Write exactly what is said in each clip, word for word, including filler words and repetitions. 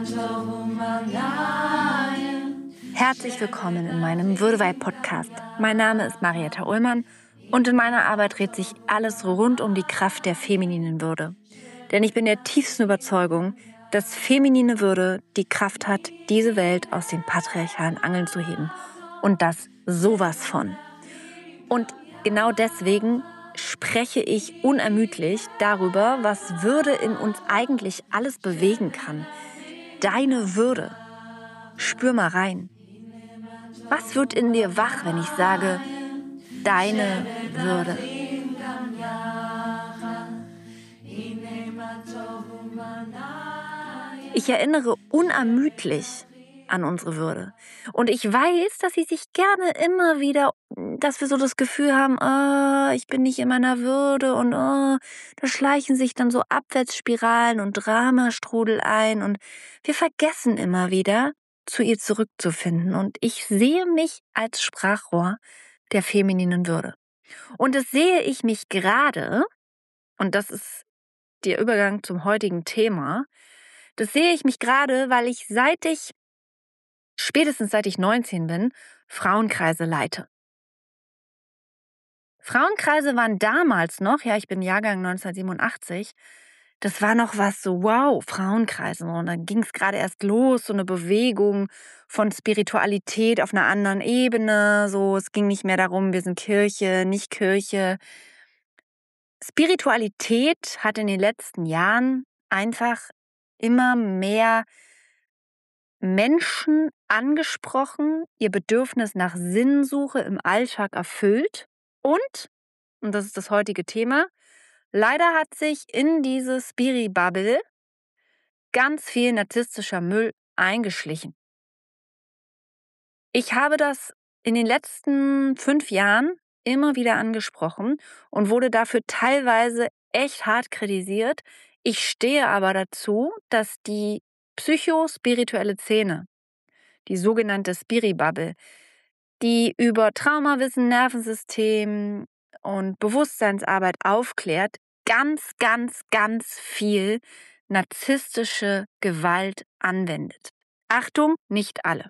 Herzlich willkommen in meinem Würdeweih-Podcast. Mein Name ist Marietta Ullmann und in meiner Arbeit dreht sich alles rund um die Kraft der femininen Würde. Denn ich bin der tiefsten Überzeugung, dass feminine Würde die Kraft hat, diese Welt aus den patriarchalen Angeln zu heben. Und das sowas von. Und genau deswegen spreche ich unermüdlich darüber, was Würde in uns eigentlich alles bewegen kann. Deine Würde. Spür mal rein. Was wird in dir wach, wenn ich sage, deine Würde? Ich erinnere unermüdlich an unsere Würde. Und ich weiß, dass sie sich gerne immer wieder, dass wir so das Gefühl haben, oh, ich bin nicht in meiner Würde und oh, da schleichen sich dann so Abwärtsspiralen und Dramastrudel ein und wir vergessen immer wieder, zu ihr zurückzufinden. Und ich sehe mich als Sprachrohr der femininen Würde. Und das sehe ich mich gerade, und das ist der Übergang zum heutigen Thema, das sehe ich mich gerade, weil ich seit ich, spätestens seit ich neunzehn bin, Frauenkreise leite. Frauenkreise waren damals noch, ja, ich bin Jahrgang neunzehnhundertsiebenundachtzig, das war noch was so, wow, Frauenkreise. Und dann ging es gerade erst los, so eine Bewegung von Spiritualität auf einer anderen Ebene. So, es ging nicht mehr darum, wir sind Kirche, nicht Kirche. Spiritualität hat in den letzten Jahren einfach immer mehr Menschen angesprochen, ihr Bedürfnis nach Sinnsuche im Alltag erfüllt und, und das ist das heutige Thema, leider hat sich in diese Spiri-Bubble ganz viel narzisstischer Müll eingeschlichen. Ich habe das in den letzten fünf Jahren immer wieder angesprochen und wurde dafür teilweise echt hart kritisiert. Ich stehe aber dazu, dass die psychospirituelle Szene, die sogenannte Spiri-Bubble, die über Traumawissen, Nervensystem und Bewusstseinsarbeit aufklärt, ganz, ganz, ganz viel narzisstische Gewalt anwendet. Achtung, nicht alle.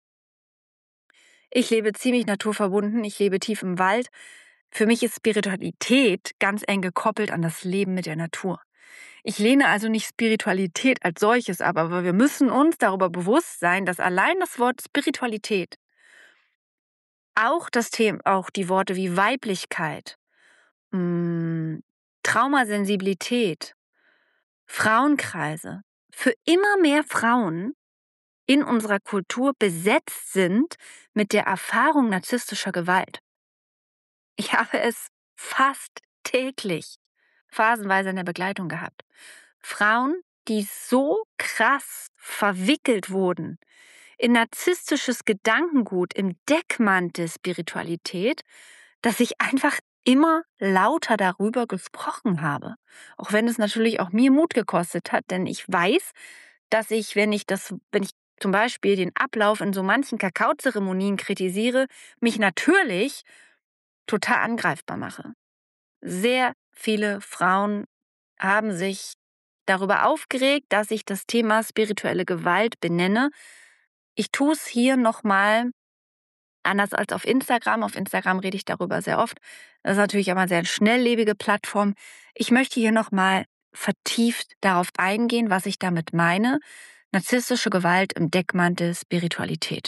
Ich lebe ziemlich naturverbunden, ich lebe tief im Wald. Für mich ist Spiritualität ganz eng gekoppelt an das Leben mit der Natur. Ich lehne also nicht Spiritualität als solches ab, aber wir müssen uns darüber bewusst sein, dass allein das Wort Spiritualität, auch das Thema, auch die Worte wie Weiblichkeit, mh, Traumasensibilität, Frauenkreise, für immer mehr Frauen in unserer Kultur besetzt sind mit der Erfahrung narzisstischer Gewalt. Ich habe es fast täglich phasenweise in der Begleitung gehabt. Frauen, die so krass verwickelt wurden in narzisstisches Gedankengut im Deckmantel Spiritualität, dass ich einfach immer lauter darüber gesprochen habe. Auch wenn es natürlich auch mir Mut gekostet hat, denn ich weiß, dass ich, wenn ich das, wenn ich zum Beispiel den Ablauf in so manchen Kakaozeremonien kritisiere, mich natürlich total angreifbar mache. Sehr viele Frauen haben sich darüber aufgeregt, dass ich das Thema spirituelle Gewalt benenne. Ich tue es hier nochmal anders als auf Instagram. Auf Instagram rede ich darüber sehr oft. Das ist natürlich aber eine sehr schnelllebige Plattform. Ich möchte hier nochmal vertieft darauf eingehen, was ich damit meine. Narzisstische Gewalt im Deckmantel Spiritualität.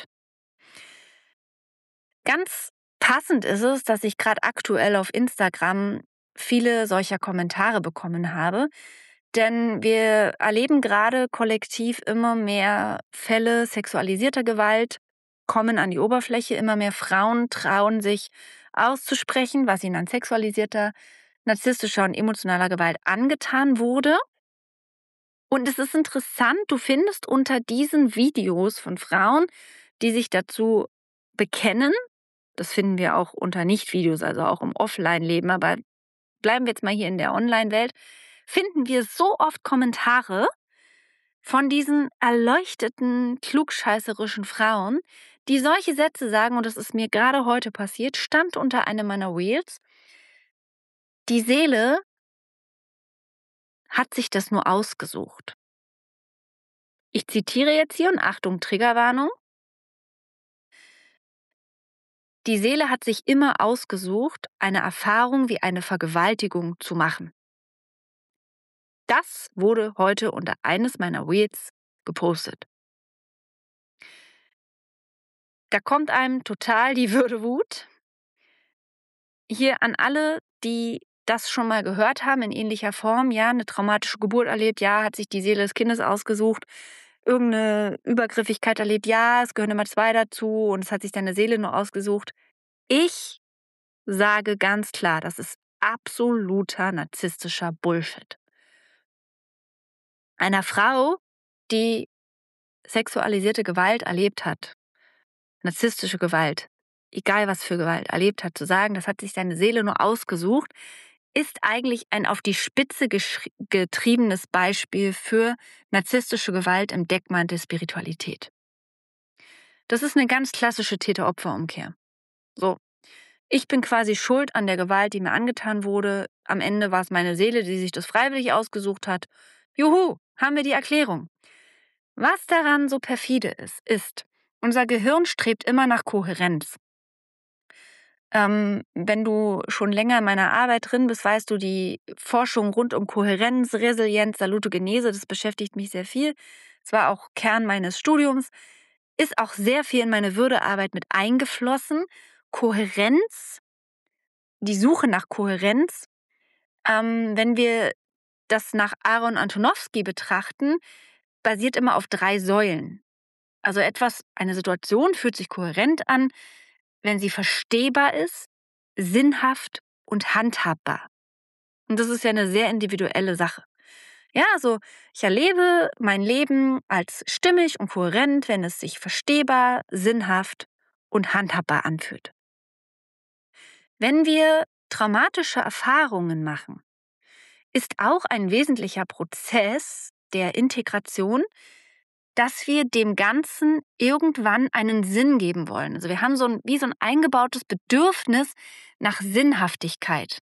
Ganz passend ist es, dass ich gerade aktuell auf Instagram viele solcher Kommentare bekommen habe, denn wir erleben gerade kollektiv immer mehr Fälle sexualisierter Gewalt, kommen an die Oberfläche, immer mehr Frauen trauen sich auszusprechen, was ihnen an sexualisierter, narzisstischer und emotionaler Gewalt angetan wurde. Und es ist interessant, du findest unter diesen Videos von Frauen, die sich dazu bekennen, das finden wir auch unter Nicht-Videos, also auch im Offline-Leben, aber bleiben wir jetzt mal hier in der Online-Welt, finden wir so oft Kommentare von diesen erleuchteten, klugscheißerischen Frauen, die solche Sätze sagen, und das ist mir gerade heute passiert, stand unter einem meiner Reels, die Seele hat sich das nur ausgesucht. Ich zitiere jetzt hier und Achtung, Triggerwarnung. Die Seele hat sich immer ausgesucht, eine Erfahrung wie eine Vergewaltigung zu machen. Das wurde heute unter eines meiner Reels gepostet. Da kommt einem total die Würdewut. Hier an alle, die das schon mal gehört haben in ähnlicher Form, ja, eine traumatische Geburt erlebt, ja, hat sich die Seele des Kindes ausgesucht, irgendeine Übergriffigkeit erlebt, ja, es gehören immer zwei dazu und es hat sich deine Seele nur ausgesucht. Ich sage ganz klar, das ist absoluter narzisstischer Bullshit. Einer Frau, die sexualisierte Gewalt erlebt hat, narzisstische Gewalt, egal was für Gewalt erlebt hat, zu sagen, das hat sich deine Seele nur ausgesucht, ist eigentlich ein auf die Spitze getriebenes Beispiel für narzisstische Gewalt im Deckmantel Spiritualität. Das ist eine ganz klassische Täter-Opfer-Umkehr. So, ich bin quasi schuld an der Gewalt, die mir angetan wurde. Am Ende war es meine Seele, die sich das freiwillig ausgesucht hat. Juhu, haben wir die Erklärung. Was daran so perfide ist, ist, unser Gehirn strebt immer nach Kohärenz. Ähm, wenn du schon länger in meiner Arbeit drin bist, weißt du, die Forschung rund um Kohärenz, Resilienz, Salutogenese, das beschäftigt mich sehr viel. Es war auch Kern meines Studiums, ist auch sehr viel in meine Würdearbeit mit eingeflossen. Kohärenz, die Suche nach Kohärenz, ähm, wenn wir das nach Aaron Antonowski betrachten, basiert immer auf drei Säulen. Also etwas, eine Situation fühlt sich kohärent an, wenn sie verstehbar ist, sinnhaft und handhabbar. Und das ist ja eine sehr individuelle Sache. Ja, also ich erlebe mein Leben als stimmig und kohärent, wenn es sich verstehbar, sinnhaft und handhabbar anfühlt. Wenn wir traumatische Erfahrungen machen, ist auch ein wesentlicher Prozess der Integration, dass wir dem Ganzen irgendwann einen Sinn geben wollen. Also wir haben so ein, wie so ein eingebautes Bedürfnis nach Sinnhaftigkeit.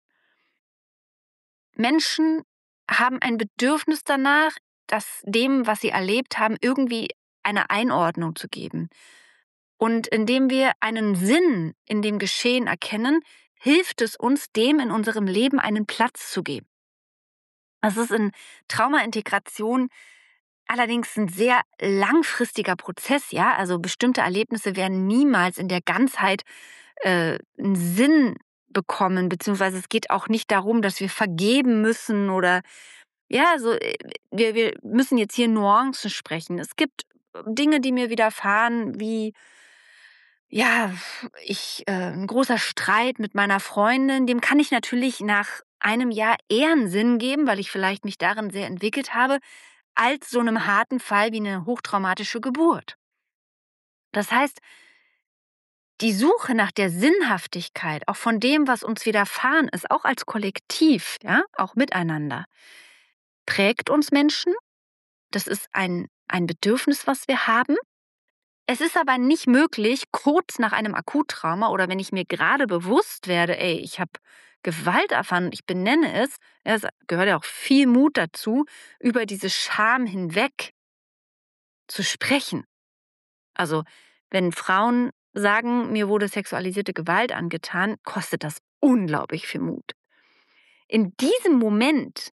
Menschen haben ein Bedürfnis danach, das dem, was sie erlebt haben, irgendwie eine Einordnung zu geben. Und indem wir einen Sinn in dem Geschehen erkennen, hilft es uns, dem in unserem Leben einen Platz zu geben. Das ist in Traumaintegration allerdings ein sehr langfristiger Prozess, ja. Also bestimmte Erlebnisse werden niemals in der Ganzheit äh, einen Sinn bekommen, beziehungsweise es geht auch nicht darum, dass wir vergeben müssen oder ja, also äh, wir, wir müssen jetzt hier Nuancen sprechen. Es gibt Dinge, die mir widerfahren, wie ja, ich äh, ein großer Streit mit meiner Freundin, dem kann ich natürlich nach einem Jahr eher einen Sinn geben, weil ich vielleicht mich darin sehr entwickelt habe, als so einem harten Fall wie eine hochtraumatische Geburt. Das heißt, die Suche nach der Sinnhaftigkeit, auch von dem, was uns widerfahren ist, auch als Kollektiv, ja, auch miteinander, prägt uns Menschen. Das ist ein, ein Bedürfnis, was wir haben. Es ist aber nicht möglich, kurz nach einem Akuttrauma oder wenn ich mir gerade bewusst werde, ey, ich habe Gewalt erfahren und ich benenne es, ja, es gehört ja auch viel Mut dazu, über diese Scham hinweg zu sprechen. Also, wenn Frauen sagen, mir wurde sexualisierte Gewalt angetan, kostet das unglaublich viel Mut. In diesem Moment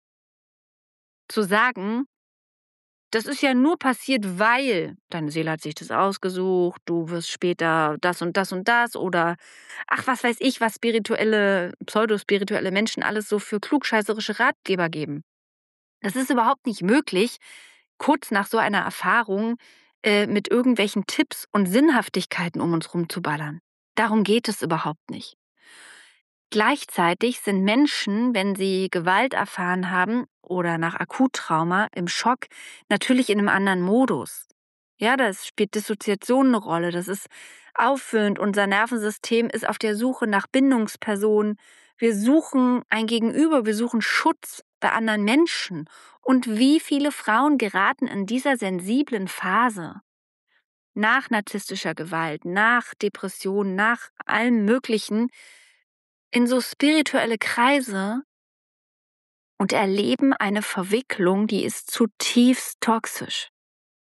zu sagen, das ist ja nur passiert, weil deine Seele hat sich das ausgesucht, du wirst später das und das und das oder ach, was weiß ich, was spirituelle, pseudospirituelle Menschen alles so für klugscheißerische Ratgeber geben. Das ist überhaupt nicht möglich, kurz nach so einer Erfahrung äh, mit irgendwelchen Tipps und Sinnhaftigkeiten um uns rumzuballern. Darum geht es überhaupt nicht. Gleichzeitig sind Menschen, wenn sie Gewalt erfahren haben oder nach Akuttrauma im Schock, natürlich in einem anderen Modus. Ja, da spielt Dissoziation eine Rolle, das ist auffüllend. Unser Nervensystem ist auf der Suche nach Bindungspersonen. Wir suchen ein Gegenüber, wir suchen Schutz bei anderen Menschen. Und wie viele Frauen geraten in dieser sensiblen Phase nach narzisstischer Gewalt, nach Depression, nach allem Möglichen in so spirituelle Kreise und erleben eine Verwicklung, die ist zutiefst toxisch.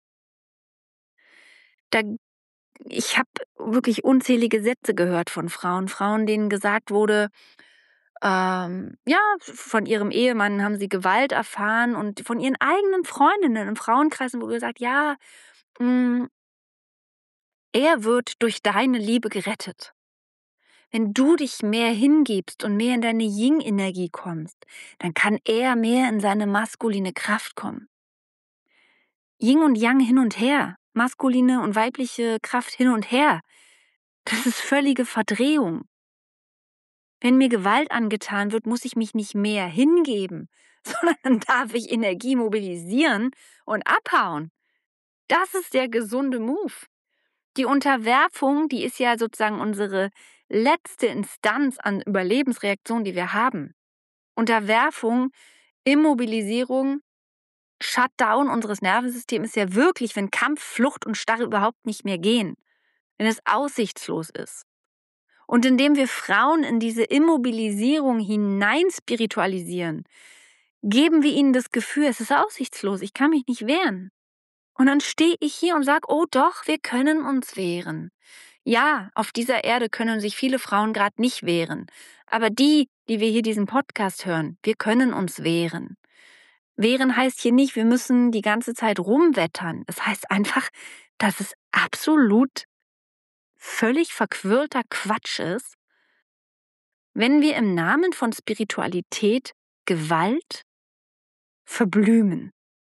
Da ich habe wirklich unzählige Sätze gehört von Frauen, Frauen, denen gesagt wurde, ähm, ja, von ihrem Ehemann haben sie Gewalt erfahren und von ihren eigenen Freundinnen im Frauenkreis wurde gesagt, ja, hm, er wird durch deine Liebe gerettet. Wenn du dich mehr hingibst und mehr in deine Yin-Energie kommst, dann kann er mehr in seine maskuline Kraft kommen. Yin und Yang hin und her, maskuline und weibliche Kraft hin und her, das ist völlige Verdrehung. Wenn mir Gewalt angetan wird, muss ich mich nicht mehr hingeben, sondern dann darf ich Energie mobilisieren und abhauen. Das ist der gesunde Move. Die Unterwerfung, die ist ja sozusagen unsere letzte Instanz an Überlebensreaktion, die wir haben. Unterwerfung, Immobilisierung, Shutdown unseres Nervensystems ist ja wirklich, wenn Kampf, Flucht und Starre überhaupt nicht mehr gehen, wenn es aussichtslos ist. Und indem wir Frauen in diese Immobilisierung hinein spiritualisieren, geben wir ihnen das Gefühl, es ist aussichtslos, ich kann mich nicht wehren. Und dann stehe ich hier und sage, oh doch, wir können uns wehren. Ja, auf dieser Erde können sich viele Frauen gerade nicht wehren. Aber die, die wir hier diesen Podcast hören, wir können uns wehren. Wehren heißt hier nicht, wir müssen die ganze Zeit rumwettern. Es heißt einfach, dass es absolut völlig verquirlter Quatsch ist, wenn wir im Namen von Spiritualität Gewalt verblümen.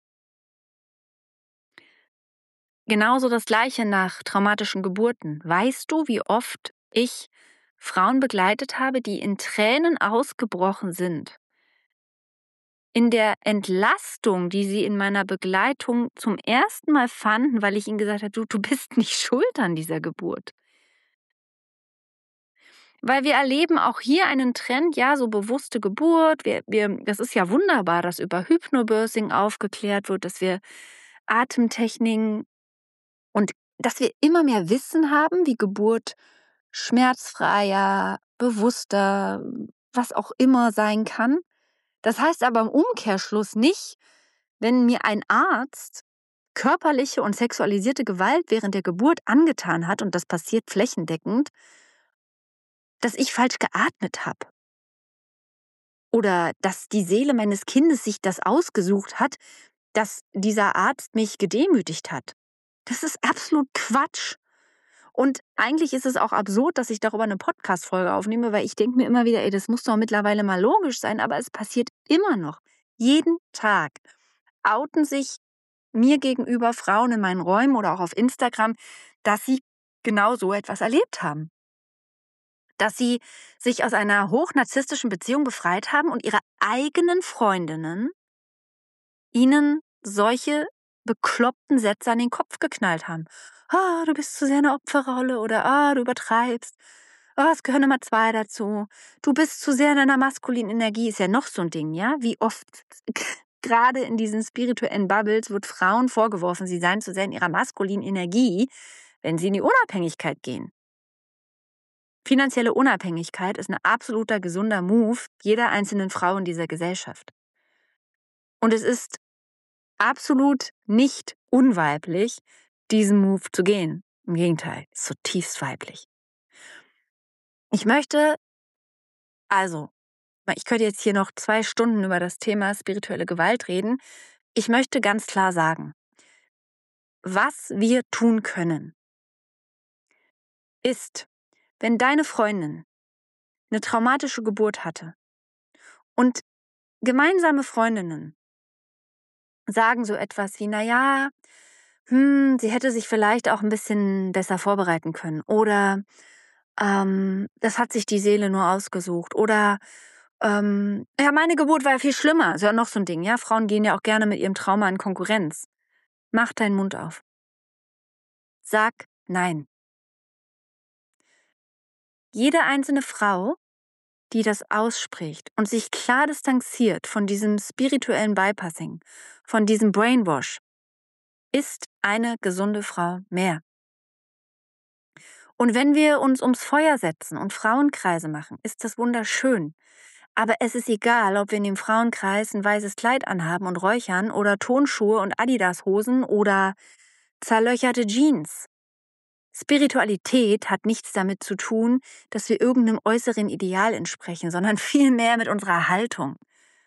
Genauso das Gleiche nach traumatischen Geburten. Weißt du, wie oft ich Frauen begleitet habe, die in Tränen ausgebrochen sind? In der Entlastung, die sie in meiner Begleitung zum ersten Mal fanden, weil ich ihnen gesagt habe, du, du bist nicht schuld an dieser Geburt. Weil wir erleben auch hier einen Trend, ja, so bewusste Geburt. Wir, wir, das ist ja wunderbar, dass über Hypnobirthing aufgeklärt wird, dass wir Atemtechniken und dass wir immer mehr Wissen haben, wie Geburt schmerzfreier, bewusster, was auch immer sein kann. Das heißt aber im Umkehrschluss nicht, wenn mir ein Arzt körperliche und sexualisierte Gewalt während der Geburt angetan hat, und das passiert flächendeckend, dass ich falsch geatmet habe. Oder dass die Seele meines Kindes sich das ausgesucht hat, dass dieser Arzt mich gedemütigt hat. Das ist absolut Quatsch. Und eigentlich ist es auch absurd, dass ich darüber eine Podcast-Folge aufnehme, weil ich denke mir immer wieder, ey, das muss doch mittlerweile mal logisch sein, aber es passiert immer noch. Jeden Tag outen sich mir gegenüber Frauen in meinen Räumen oder auch auf Instagram, dass sie genau so etwas erlebt haben. Dass sie sich aus einer hochnarzisstischen Beziehung befreit haben und ihre eigenen Freundinnen ihnen solche bekloppten Sätze an den Kopf geknallt haben. Ah, du bist zu sehr eine Opferrolle oder ah, du übertreibst. Ah, es gehören immer zwei dazu. Du bist zu sehr in deiner maskulinen Energie, ist ja noch so ein Ding, ja? Wie oft gerade in diesen spirituellen Bubbles wird Frauen vorgeworfen, sie seien zu sehr in ihrer maskulinen Energie, wenn sie in die Unabhängigkeit gehen. Finanzielle Unabhängigkeit ist ein absoluter gesunder Move jeder einzelnen Frau in dieser Gesellschaft. Und es ist absolut nicht unweiblich, diesen Move zu gehen. Im Gegenteil, ist zutiefst weiblich. Ich möchte, also, ich könnte jetzt hier noch zwei Stunden über das Thema spirituelle Gewalt reden. Ich möchte ganz klar sagen, was wir tun können, ist, wenn deine Freundin eine traumatische Geburt hatte und gemeinsame Freundinnen sagen so etwas wie, naja, hm, sie hätte sich vielleicht auch ein bisschen besser vorbereiten können oder ähm, das hat sich die Seele nur ausgesucht oder ähm, ja, meine Geburt war ja viel schlimmer. Ist ja noch so ein Ding, ja. Frauen gehen ja auch gerne mit ihrem Trauma in Konkurrenz. Mach deinen Mund auf. Sag nein. Jede einzelne Frau, die das ausspricht und sich klar distanziert von diesem spirituellen Bypassing, von diesem Brainwash, ist eine gesunde Frau mehr. Und wenn wir uns ums Feuer setzen und Frauenkreise machen, ist das wunderschön. Aber es ist egal, ob wir in dem Frauenkreis ein weißes Kleid anhaben und räuchern oder Tonschuhe und Adidas-Hosen oder zerlöcherte Jeans. Spiritualität hat nichts damit zu tun, dass wir irgendeinem äußeren Ideal entsprechen, sondern vielmehr mit unserer Haltung.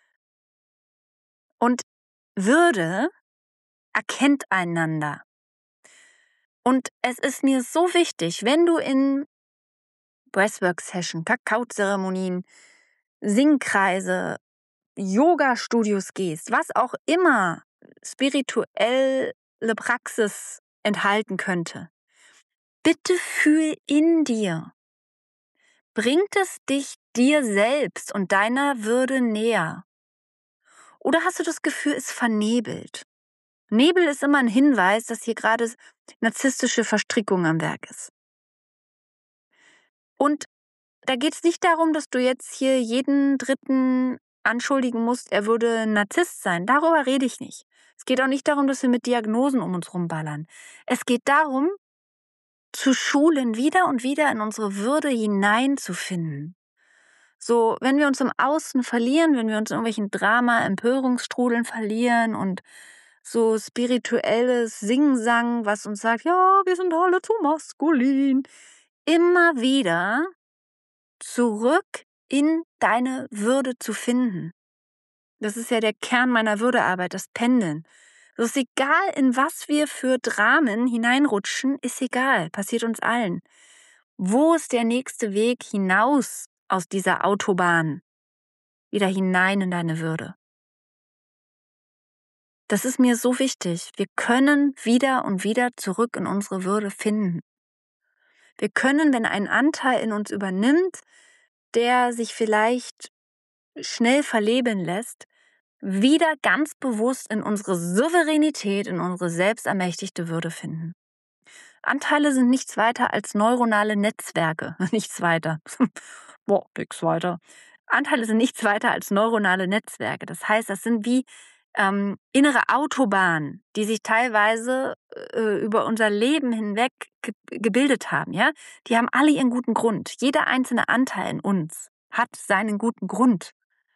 Und Würde erkennt einander. Und es ist mir so wichtig, wenn du in Breathwork-Session, Kakaozeremonien, Singkreise, Yoga-Studios gehst, was auch immer spirituelle Praxis enthalten könnte, bitte fühl in dir. Bringt es dich dir selbst und deiner Würde näher? Oder hast du das Gefühl, es vernebelt? Nebel ist immer ein Hinweis, dass hier gerade narzisstische Verstrickung am Werk ist. Und da geht es nicht darum, dass du jetzt hier jeden Dritten anschuldigen musst, er würde ein Narzisst sein. Darüber rede ich nicht. Es geht auch nicht darum, dass wir mit Diagnosen um uns rumballern. Es geht darum, zu schulen, wieder und wieder in unsere Würde hineinzufinden. So, wenn wir uns im Außen verlieren, wenn wir uns in irgendwelchen Drama, Empörungsstrudeln verlieren und so spirituelles Singsang, was uns sagt, ja, wir sind alle zu maskulin, immer wieder zurück in deine Würde zu finden. Das ist ja der Kern meiner Würdearbeit, das Pendeln. Es ist egal, in was wir für Dramen hineinrutschen, ist egal, passiert uns allen. Wo ist der nächste Weg hinaus aus dieser Autobahn? Wieder hinein in deine Würde. Das ist mir so wichtig. Wir können wieder und wieder zurück in unsere Würde finden. Wir können, wenn ein Anteil in uns übernimmt, der sich vielleicht schnell verleben lässt, wieder ganz bewusst in unsere Souveränität, in unsere selbstermächtigte Würde finden. Anteile sind nichts weiter als neuronale Netzwerke. Nichts weiter. Boah, nichts weiter. Anteile sind nichts weiter als neuronale Netzwerke. Das heißt, das sind wie ähm, innere Autobahnen, die sich teilweise äh, über unser Leben hinweg ge- gebildet haben. Ja? Die haben alle ihren guten Grund. Jeder einzelne Anteil in uns hat seinen guten Grund.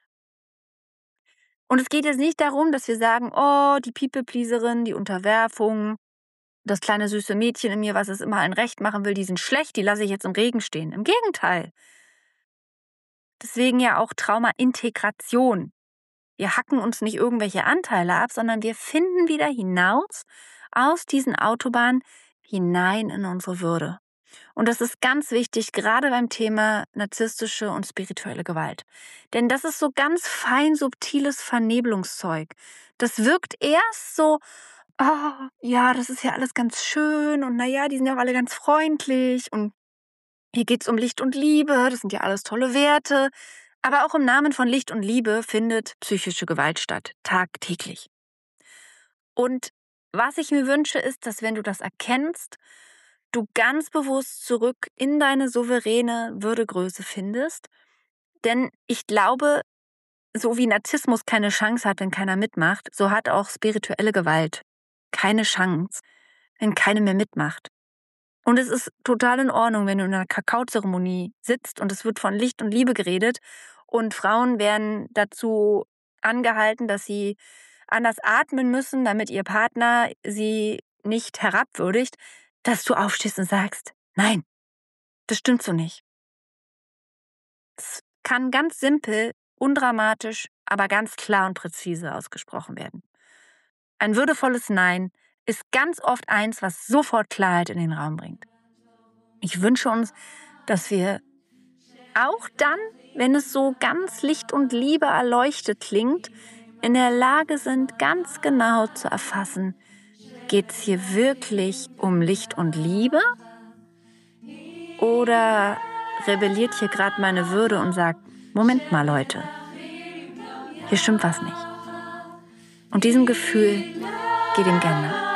Und es geht jetzt nicht darum, dass wir sagen, oh, die People-Pleaserin, die Unterwerfung, das kleine süße Mädchen in mir, was es immer allen recht machen will, die sind schlecht, die lasse ich jetzt im Regen stehen. Im Gegenteil. Deswegen ja auch Trauma-Integration. Wir hacken uns nicht irgendwelche Anteile ab, sondern wir finden wieder hinaus aus diesen Autobahnen hinein in unsere Würde. Und das ist ganz wichtig, gerade beim Thema narzisstische und spirituelle Gewalt. Denn das ist so ganz fein subtiles Vernebelungszeug. Das wirkt erst so, ah, ja, das ist ja alles ganz schön und naja, die sind ja auch alle ganz freundlich und hier geht's um Licht und Liebe, das sind ja alles tolle Werte. Aber auch im Namen von Licht und Liebe findet psychische Gewalt statt, tagtäglich. Und was ich mir wünsche, ist, dass wenn du das erkennst, du ganz bewusst zurück in deine souveräne Würdegröße findest. Denn ich glaube, so wie Narzissmus keine Chance hat, wenn keiner mitmacht, so hat auch spirituelle Gewalt keine Chance, wenn keine mehr mitmacht. Und es ist total in Ordnung, wenn du in einer Kakaozeremonie sitzt und es wird von Licht und Liebe geredet und Frauen werden dazu angehalten, dass sie anders atmen müssen, damit ihr Partner sie nicht herabwürdigt, dass du aufstehst und sagst, nein, das stimmt so nicht. Es kann ganz simpel, undramatisch, aber ganz klar und präzise ausgesprochen werden. Ein würdevolles Nein ist ganz oft eins, was sofort Klarheit in den Raum bringt. Ich wünsche uns, dass wir auch dann, wenn es so ganz Licht und Liebe erleuchtet klingt, in der Lage sind, ganz genau zu erfassen, geht es hier wirklich um Licht und Liebe oder rebelliert hier gerade meine Würde und sagt, Moment mal Leute, hier stimmt was nicht. Und diesem Gefühl geht ihm gerne nach.